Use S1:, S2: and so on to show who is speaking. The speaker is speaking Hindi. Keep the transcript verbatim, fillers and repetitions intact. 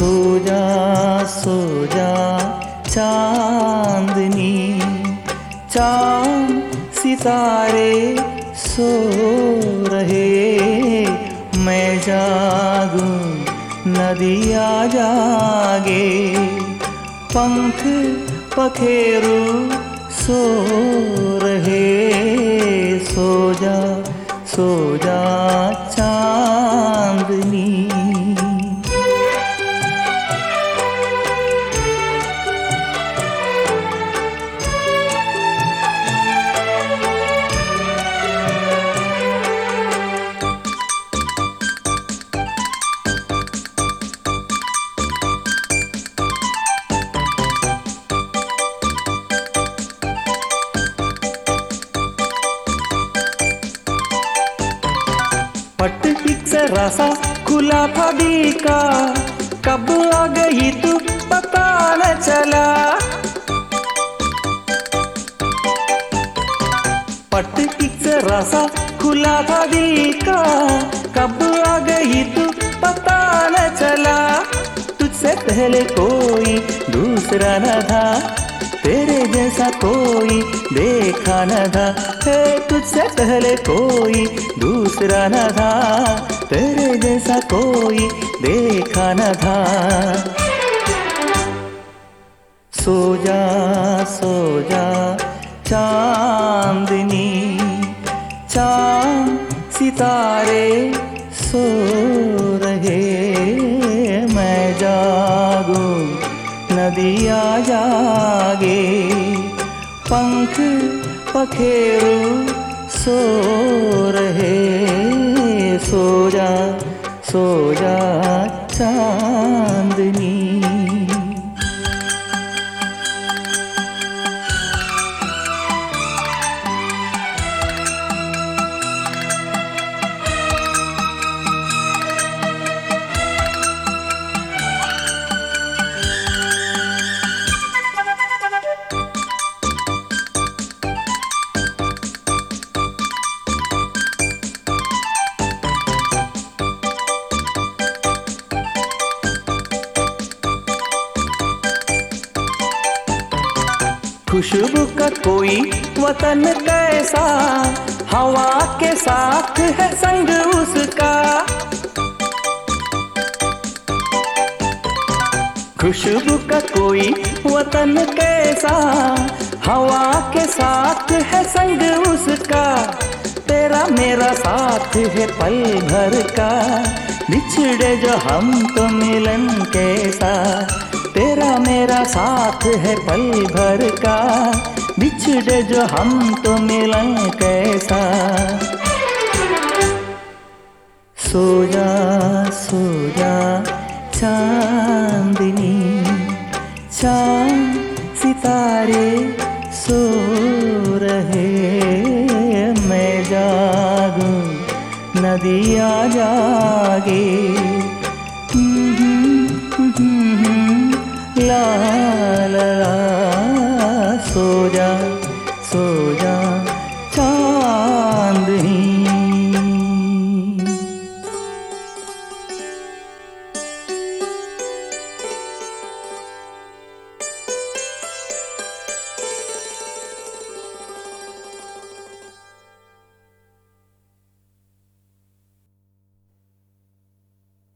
S1: सो जा सो जा चांदनी, चांद सितारे सो रहे, मैं जागूं नदिया जागे, पंख पखेरू सो रहे, सो जा सो जा चांदनी। पट एक जरा सा खुला था दिल का, कब आ गई तू पता न चला। पट एक जरा सा खुला था दिल का, कब आ गई तू पता न चला। तुझसे पहले कोई दूसरा न था, तेरे जैसा कोई देखा न था। है तुझसे पहले कोई दूसरा न था, तेरे जैसा कोई देखा न था। सो जा सो जा चांदनी, चांद सितारे सो रहे, मैं जागूं नदिया जागे, पंख पखेरू सो रहे, सो जा सो जा चांदनी। खुशबू का कोई वतन कैसा, हवा के साथ है संग उसका। खुशबू का कोई वतन कैसा, हवा के साथ है संग उसका। तेरा मेरा साथ है पल भर का, बिछड़े जो हम तो मिलन कैसा। तेरा मेरा साथ है पल भर का, बिछड़े जो हम तो मिलन कैसा। सो जा सो जा चांदनी, चांद सितारे सो रहे, मैं जागूं नदिया जागे। ला ला ला, सो जा सो जा